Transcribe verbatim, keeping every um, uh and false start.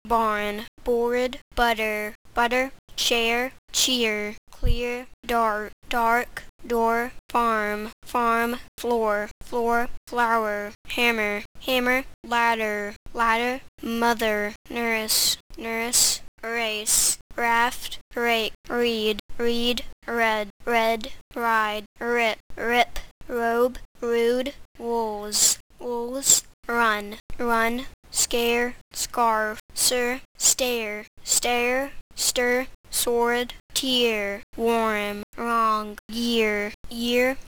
barn, board, butter, butter, chair, cheer, clear, dark, dark, door, farm, farm, floor, floor, flower, hammer, hammer, ladder, ladder, mother, nurse, nurse, race, raft, rake, read, read, red, red, ride, rip, rip, robe, rude, wools, wools, run, run, scare, scarf, sir, stare, stare, stir, sword, tear, warm, wrong, year, year,